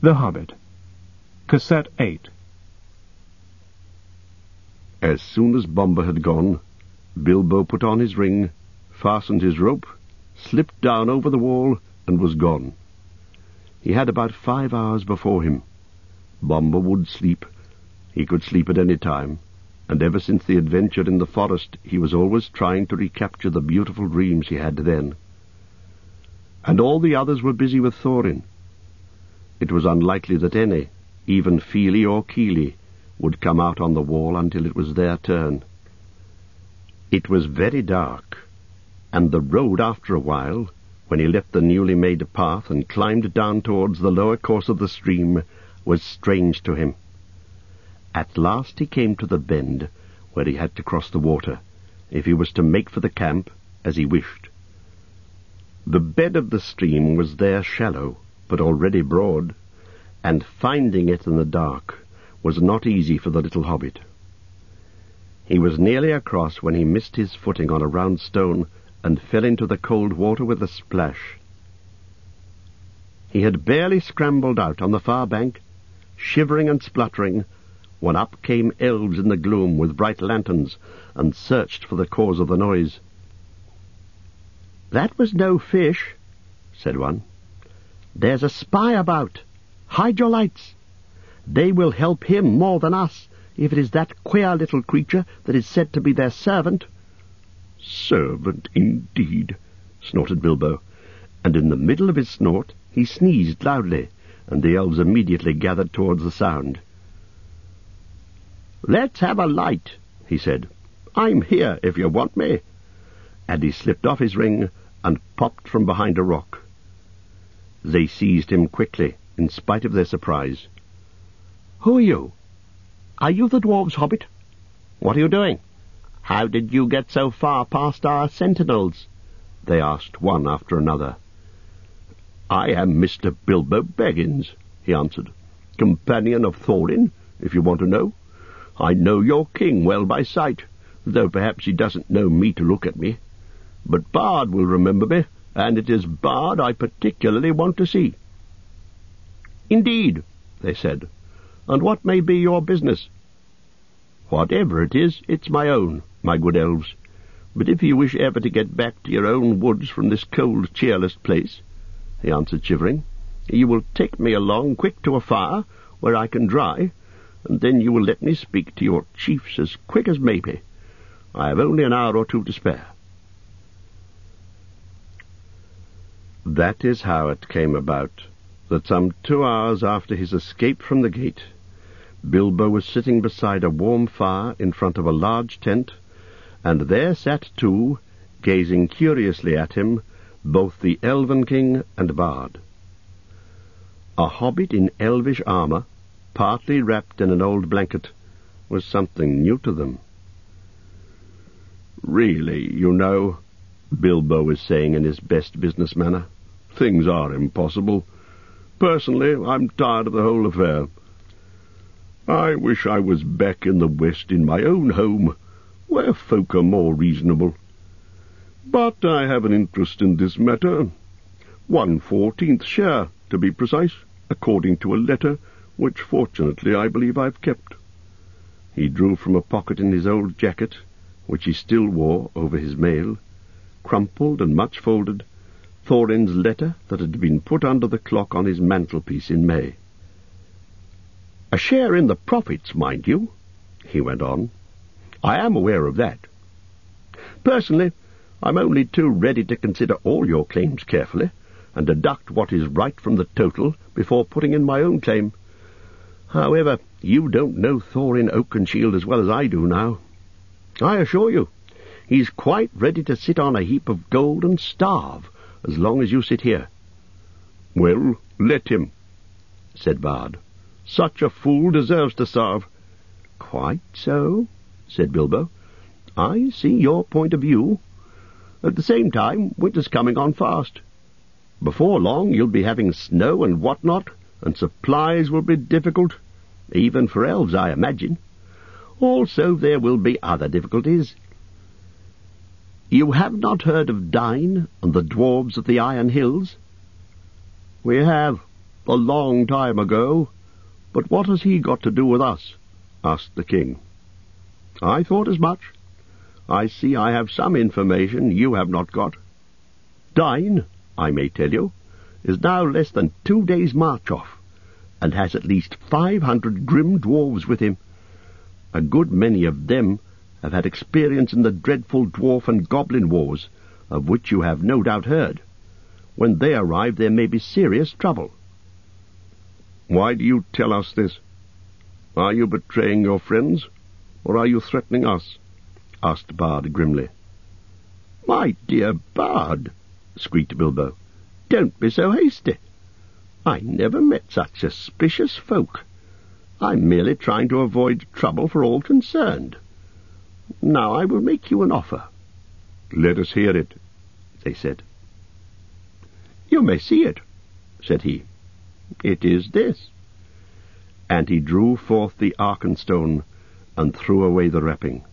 The Hobbit, Cassette 8. As soon as Bomber had gone, Bilbo put on his ring, fastened his rope, slipped down over the wall, and was gone. He had about 5 hours before him. Bomber would sleep. He could sleep at any time, and ever since the adventure in the forest he was always trying to recapture the beautiful dreams he had then. And all the others were busy with Thorin. It was unlikely that any, even Fili or Kili, would come out on the wall until it was their turn. It was very dark, and the road after a while, when he left the newly made path and climbed down towards the lower course of the stream, was strange to him. At last he came to the bend where he had to cross the water, if he was to make for the camp as he wished. The bed of the stream was there shallow, but already broad, and finding it in the dark was not easy for the little hobbit. He was nearly across when he missed his footing on a round stone and fell into the cold water with a splash. He had barely scrambled out on the far bank, shivering and spluttering, when up came elves in the gloom with bright lanterns and searched for the cause of the noise. "That was no fish," said one. "There's a spy about. Hide your lights. They will help him more than us, if it is that queer little creature that is said to be their servant." "Servant, indeed," snorted Bilbo, and in the middle of his snort he sneezed loudly, and the elves immediately gathered towards the sound. "Let's have a light," he said. "I'm here if you want me." And he slipped off his ring and popped from behind a rock. They seized him quickly, in spite of their surprise. "Who are you? Are you the dwarves' hobbit? What are you doing? How did you get so far past our sentinels?" they asked one after another. "I am Mr. Bilbo Baggins," he answered, "companion of Thorin, if you want to know. I know your king well by sight, though perhaps he doesn't know me to look at me. But Bard will remember me, and it is Bard I particularly want to see." "Indeed," they said. "And what may be your business?" "Whatever it is, it's my own, my good elves. But if you wish ever to get back to your own woods from this cold, cheerless place," he answered, shivering, "you will take me along quick to a fire, where I can dry, and then you will let me speak to your chiefs as quick as maybe. I have only an hour or two to spare." That is how it came about that some 2 hours after his escape from the gate, Bilbo was sitting beside a warm fire in front of a large tent, and there sat two, gazing curiously at him, both the Elven King and Bard. A hobbit in elvish armour, partly wrapped in an old blanket, was something new to them. "Really, you know," Bilbo was saying in his best business manner, "things are impossible. Personally, I'm tired of the whole affair. I wish I was back in the West in my own home, where folk are more reasonable. But I have an interest in this matter. 1/14 share, to be precise, according to a letter, which fortunately I believe I've kept." He drew from a pocket in his old jacket, which he still wore over his mail, crumpled and much folded, Thorin's letter that had been put under the clock on his mantelpiece in May. "A share in the profits, mind you," he went on. "I am aware of that. Personally, I'm only too ready to consider all your claims carefully, and deduct what is right from the total before putting in my own claim. However, you don't know Thorin Oakenshield as well as I do now. I assure you, he's quite ready to sit on a heap of gold and starve, as long as you sit here." "Well, let him," said Bard. "Such a fool deserves to starve." "Quite so," said Bilbo. "I see your point of view. At the same time, winter's coming on fast. Before long you'll be having snow and what-not, and supplies will be difficult, even for elves, I imagine. Also there will be other difficulties. You have not heard of Dain and the dwarves of the Iron Hills?" "We have," a long time ago. But what has he got to do with us?" asked the king. "I thought as much. I see I have some information you have not got. Dyne, I may tell you, is now less than 2 days' march off, and has at least 500 grim dwarves with him. A good many of them have had experience in the dreadful dwarf and goblin wars, of which you have no doubt heard. When they arrive there may be serious trouble." "Why do you tell us this? Are you betraying your friends, or are you threatening us?" asked Bard grimly. "My dear Bard," squeaked Bilbo, "don't be so hasty. I never met such suspicious folk. I'm merely trying to avoid trouble for all concerned. Now I will make you an offer." "Let us hear it," they said. "You may see it," said he. "It is this." And he drew forth the Arkenstone and threw away the wrapping.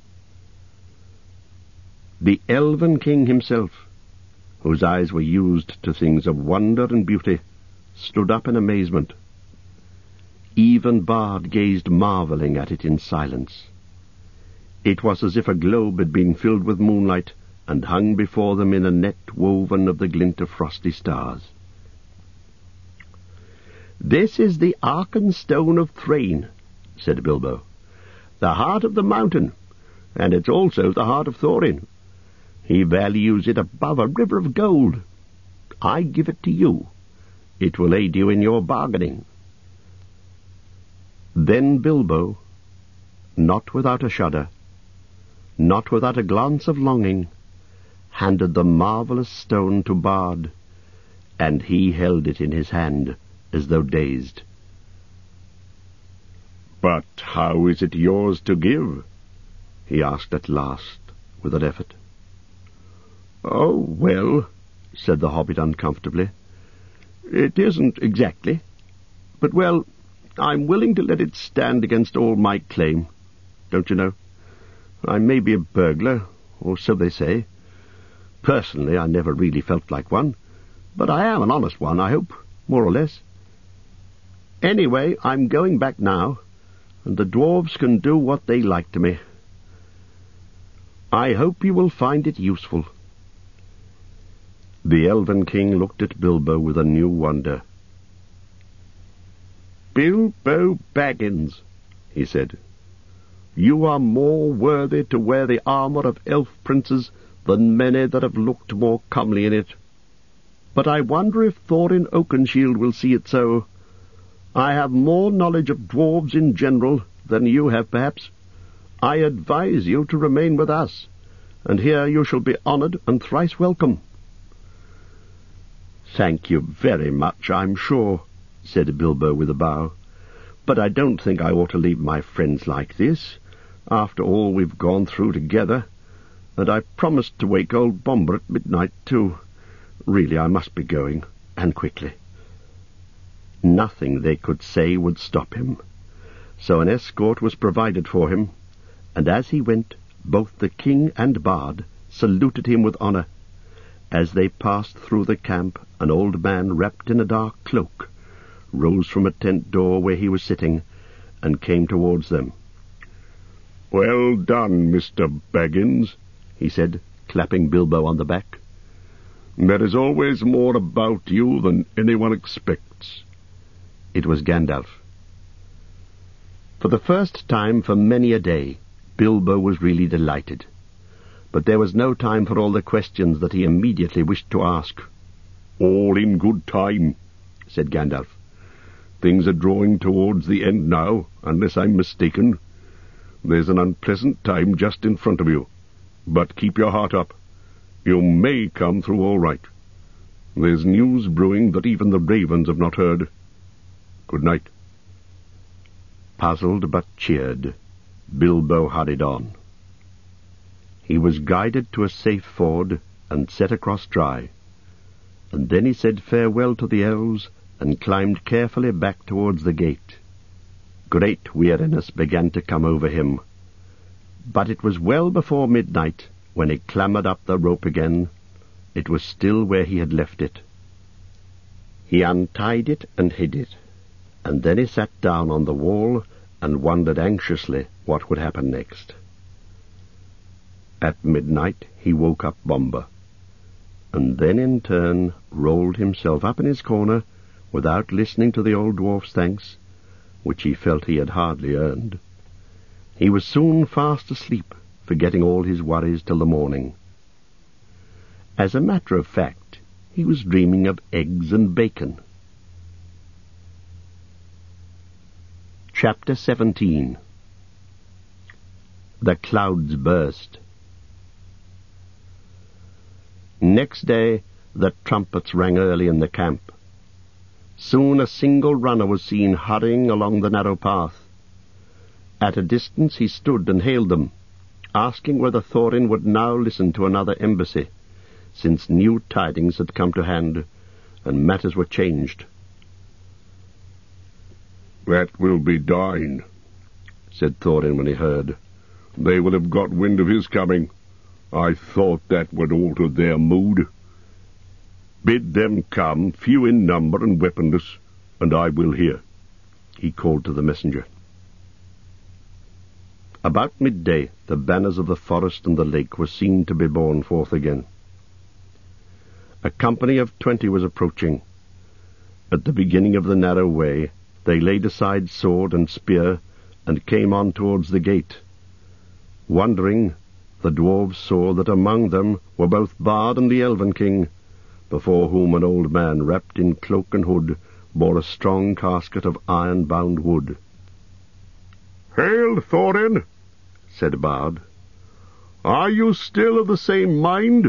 The Elven King himself, whose eyes were used to things of wonder and beauty, stood up in amazement. Even Bard gazed marvelling at it in silence. It was as if a globe had been filled with moonlight and hung before them in a net woven of the glint of frosty stars. "This is the Arkenstone of Thrain," said Bilbo, "the heart of the mountain, and it's also the heart of Thorin. He values it above a river of gold. I give it to you. It will aid you in your bargaining." Then Bilbo, not without a shudder, not without a glance of longing, handed the marvellous stone to Bard, and he held it in his hand as though dazed. "But how is it yours to give?" he asked at last, with an effort. "Oh, well," said the hobbit uncomfortably, "it isn't exactly. But, well, I'm willing to let it stand against all my claim. Don't you know? I may be a burglar, or so they say. Personally, I never really felt like one, but I am an honest one, I hope, more or less. Anyway, I'm going back now, and the dwarves can do what they like to me. I hope you will find it useful." The Elven King looked at Bilbo with a new wonder. "Bilbo Baggins," he said, "you are more worthy to wear the armour of elf princes than many that have looked more comely in it. But I wonder if Thorin Oakenshield will see it so. I have more knowledge of dwarves in general than you have, perhaps. I advise you to remain with us, and here you shall be honoured and thrice welcome." "Thank you very much, I'm sure," said Bilbo with a bow. "But I don't think I ought to leave my friends like this, after all we've gone through together, and I promised to wake old Bombur at midnight, too. Really, I must be going, and quickly." Nothing they could say would stop him, so an escort was provided for him, and as he went, both the king and Bard saluted him with honour. As they passed through the camp, an old man wrapped in a dark cloak rose from a tent door where he was sitting, and came towards them. "Well done, Mr. Baggins," he said, clapping Bilbo on the back. "There is always more about you than anyone expects." It was Gandalf. For the first time for many a day, Bilbo was really delighted. But there was no time for all the questions that he immediately wished to ask. "All in good time," said Gandalf. "Things are drawing towards the end now, unless I'm mistaken. There's an unpleasant time just in front of you, but keep your heart up. You may come through all right. There's news brewing that even the ravens have not heard. Good night." Puzzled but cheered, Bilbo hurried on. He was guided to a safe ford and set across dry, and then he said farewell to the elves and climbed carefully back towards the gate. Great weariness began to come over him, but it was well before midnight when he clambered up the rope again. It was still where he had left it. He untied it and hid it, and then he sat down on the wall and wondered anxiously what would happen next. At midnight he woke up Bomba, and then in turn rolled himself up in his corner without listening to the old dwarf's thanks, which he felt he had hardly earned. He was soon fast asleep, forgetting all his worries till the morning. As a matter of fact, he was dreaming of eggs and bacon. Chapter 17. The Clouds Burst. Next day the trumpets rang early in the camp. Soon a single runner was seen hurrying along the narrow path. At a distance he stood and hailed them, asking whether Thorin would now listen to another embassy, since new tidings had come to hand, and matters were changed. "That will be Dain," said Thorin when he heard. "They will have got wind of his coming. I thought that would alter their mood. Bid them come, few in number and weaponless, and I will hear," he called to the messenger. About midday the banners of the forest and the lake were seen to be borne forth again. A company of 20 was approaching. At the beginning of the narrow way they laid aside sword and spear and came on towards the gate. Wondering, the dwarves saw that among them were both Bard and the Elven King, before whom an old man wrapped in cloak and hood bore a strong casket of iron-bound wood. "Hail, Thorin," said Bard. "Are you still of the same mind?"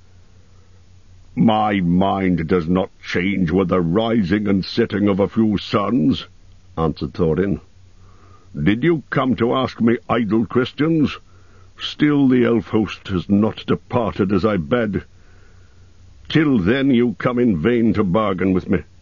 "My mind does not change with the rising and setting of a few suns," answered Thorin. "Did you come to ask me idle questions? Still the elf host has not departed as I bade. Till then you come in vain to bargain with me."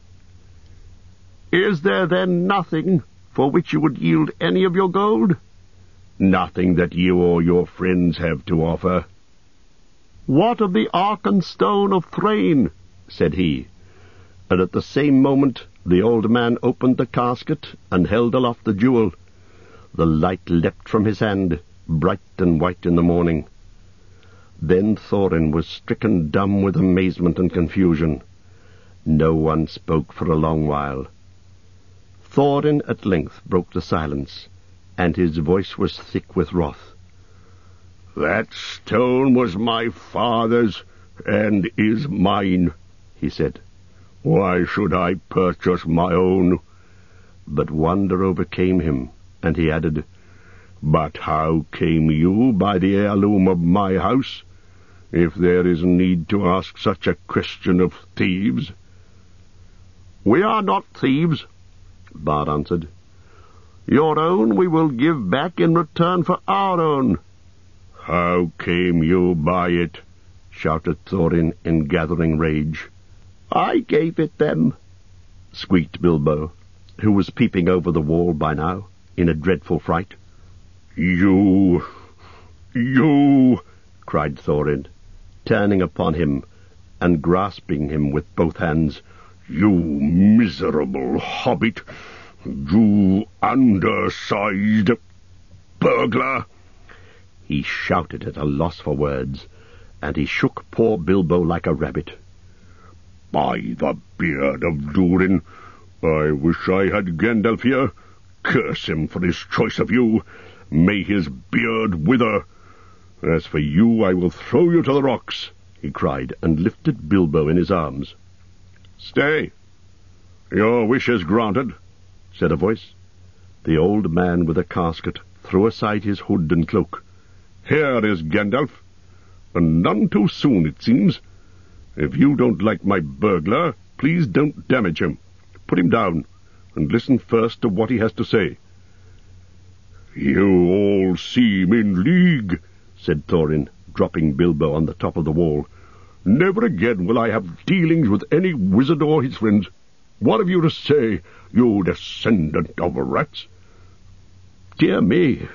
"Is there then nothing for which you would yield any of your gold?" "Nothing that you or your friends have to offer." "What of the Arkenstone of Thrain?" said he, and at the same moment the old man opened the casket and held aloft the jewel. The light leapt from his hand, bright and white in the morning. Then Thorin was stricken dumb with amazement and confusion. No one spoke for a long while. Thorin at length broke the silence, and his voice was thick with wrath. "That stone was my father's, and is mine," he said. "Why should I purchase my own?" But wonder overcame him, and he added, "But how came you by the heirloom of my house, if there is need to ask such a question of thieves?" "We are not thieves," Bard answered. "Your own we will give back in return for our own." "How came you by it?" shouted Thorin in gathering rage. "I gave it them," squeaked Bilbo, who was peeping over the wall by now, in a dreadful fright. You, cried Thorin, turning upon him and grasping him with both hands. "You miserable hobbit! You undersized burglar!" He shouted at a loss for words, and he shook poor Bilbo like a rabbit. "By the beard of Durin, I wish I had Gandalf here. Curse him for his choice of you. May his beard wither. As for you, I will throw you to the rocks," he cried, and lifted Bilbo in his arms. "Stay! Your wish is granted," said a voice. The old man with the casket threw aside his hood and cloak. "Here is Gandalf, and none too soon, it seems. If you don't like my burglar, please don't damage him. Put him down, and listen first to what he has to say." "You all seem in league," said Thorin, dropping Bilbo on the top of the wall. "Never again will I have dealings with any wizard or his friends. What have you to say, you descendant of rats?" Dear me,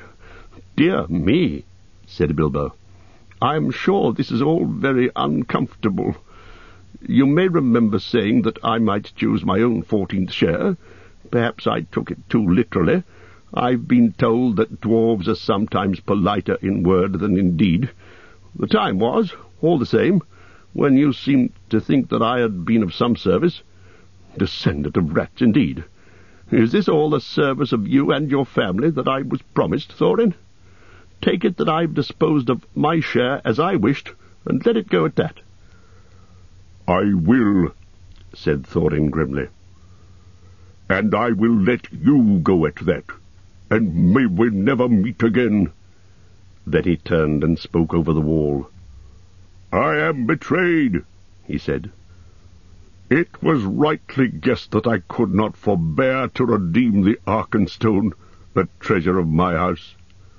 said Bilbo. "I am sure this is all very uncomfortable. You may remember saying that I might choose my own 14th share. Perhaps I took it too literally. I've been told that dwarves are sometimes politer in word than in deed. The time was, all the same, when you seemed to think that I had been of some service. Descendant of rats, indeed. Is this all the service of you and your family that I was promised, Thorin? Take it that I've disposed of my share as I wished, and let it go at that." "I will," said Thorin grimly. "And I will let you go at that, and may we never meet again." Then he turned and spoke over the wall. "I am betrayed," he said. "It was rightly guessed that I could not forbear to redeem the Arkenstone, the treasure of my house.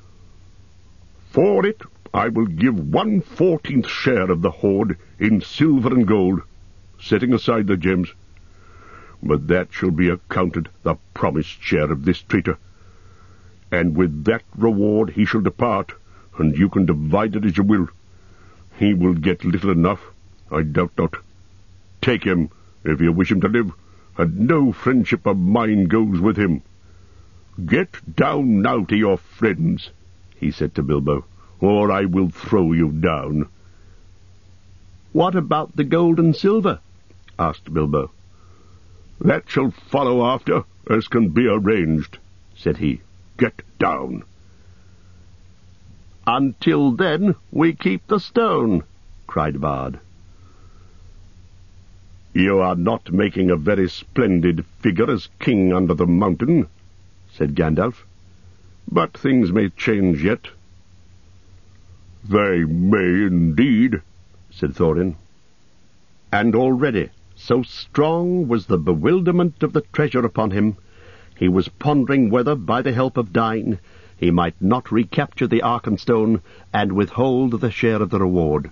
For it I will give 1/14th share of the hoard in silver and gold, setting aside the gems. But that shall be accounted the promised share of this traitor. And with that reward he shall depart, and you can divide it as you will. He will get little enough, I doubt not. Take him, if you wish him to live, and no friendship of mine goes with him. Get down now to your friends," he said to Bilbo, "or I will throw you down." "What about the gold and silver?" asked Bilbo. "That shall follow after, as can be arranged," said he. "Get down." "Until then we keep the stone," cried Bard. "You are not making a very splendid figure as king under the mountain," said Gandalf. "But things may change yet." "They may indeed," said Thorin. And already, so strong was the bewilderment of the treasure upon him, he was pondering whether, by the help of Dain, he might not recapture the Arkenstone and withhold the share of the reward.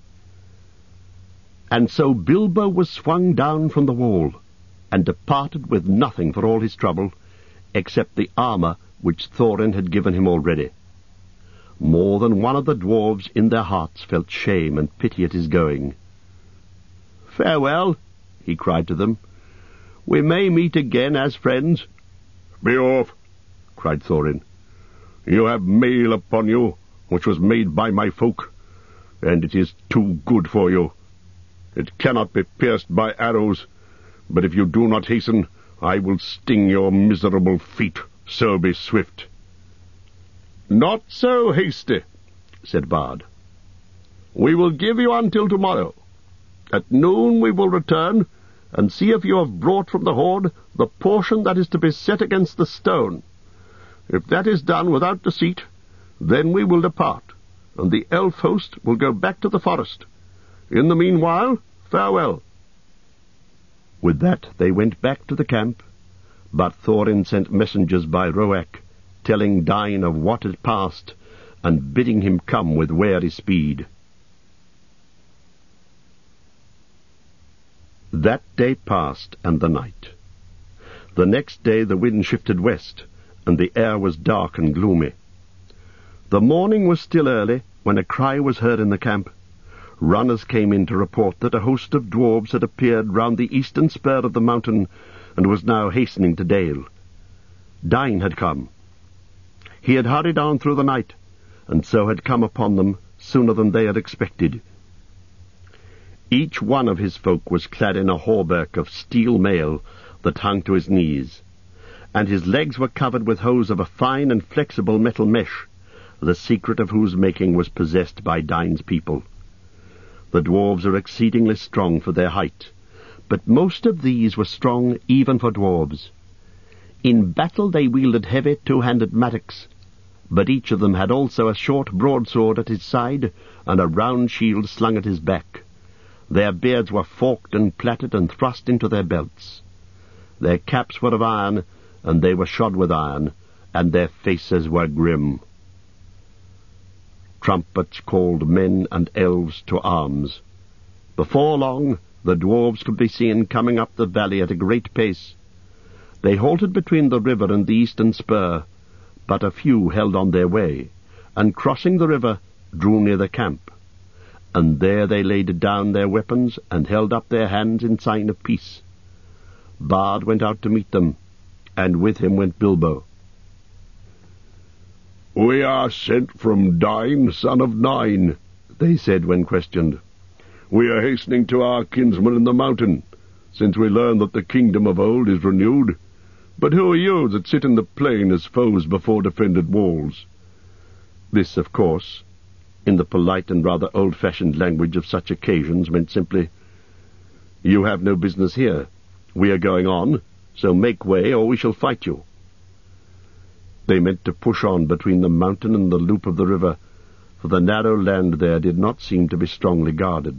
And so Bilbo was swung down from the wall, and departed with nothing for all his trouble, except the armour which Thorin had given him already. More than one of the dwarves in their hearts felt shame and pity at his going. "Farewell," he cried to them. "We may meet again as friends." "Be off," cried Thorin. "You have mail upon you, which was made by my folk, and it is too good for you. It cannot be pierced by arrows, but if you do not hasten, I will sting your miserable feet, so be swift." "Not so hasty," said Bard. "We will give you until tomorrow. At noon we will return, and see if you have brought from the hoard the portion that is to be set against the stone. If that is done without deceit, then we will depart, and the elf host will go back to the forest. In the meanwhile, farewell." With that they went back to the camp, but Thorin sent messengers by Roak, telling Dain of what had passed, and bidding him come with wary speed. That day passed, and the night. The next day the wind shifted west, and the air was dark and gloomy. The morning was still early when a cry was heard in the camp. Runners came in to report that a host of dwarves had appeared round the eastern spur of the mountain, and was now hastening to Dale. Dain had come. He had hurried on through the night, and so had come upon them sooner than they had expected. Each one of his folk was clad in a hauberk of steel mail that hung to his knees, and his legs were covered with hose of a fine and flexible metal mesh, the secret of whose making was possessed by Dain's people. The dwarves are exceedingly strong for their height, but most of these were strong even for dwarves. In battle they wielded heavy two-handed mattocks, but each of them had also a short broadsword at his side and a round shield slung at his back. Their beards were forked and plaited and thrust into their belts. Their caps were of iron, and they were shod with iron, and their faces were grim. Trumpets called men and elves to arms. Before long, the dwarves could be seen coming up the valley at a great pace. They halted between the river and the eastern spur, but a few held on their way, and crossing the river, drew near the camp. and there they laid down their weapons and held up their hands in sign of peace. Bard went out to meet them, and with him went Bilbo. "We are sent from Dain, son of Nine," they said when questioned. "We are hastening to our kinsmen in the mountain, since we learn that the kingdom of old is renewed. But who are you that sit in the plain as foes before defended walls?" This, of course, in the polite and rather old-fashioned language of such occasions, meant simply, "You have no business here. We are going on, so make way, or we shall fight you." They meant to push on between the mountain and the loop of the river, for the narrow land there did not seem to be strongly guarded.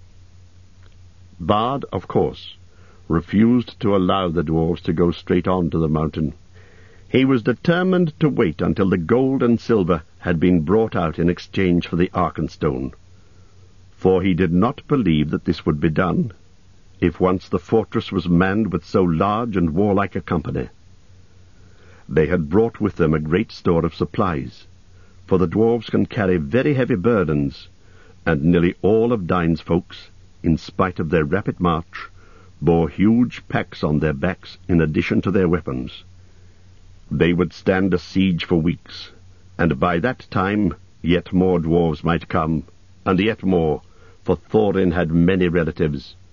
Bard, of course, refused to allow the dwarves to go straight on to the mountain. He was determined to wait until the gold and silver had been brought out in exchange for the Arkenstone, for he did not believe that this would be done, if once the fortress was manned with so large and warlike a company. They had brought with them a great store of supplies, for the dwarves can carry very heavy burdens, and nearly all of Dain's folks, in spite of their rapid march, bore huge packs on their backs in addition to their weapons. They would stand a siege for weeks, and by that time yet more dwarves might come, and yet more, for Thorin had many relatives,